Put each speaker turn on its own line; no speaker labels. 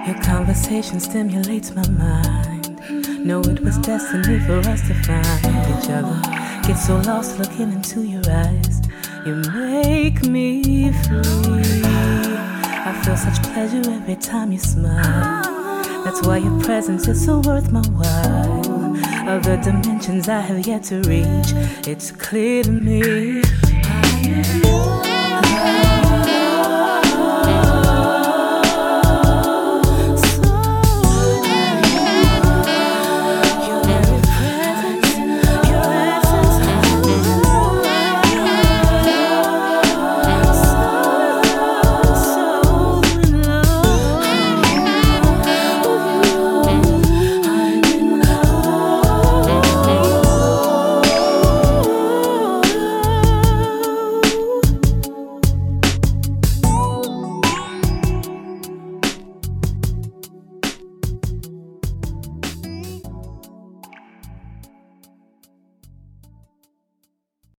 Your conversation stimulates my mind. Know it was destiny for us to find each other. Get so lost looking into your eyes. You make me free. I feel such pleasure every time you smile. That's why your presence is so worth my while. Other dimensions I have yet to reach. It's clear to me.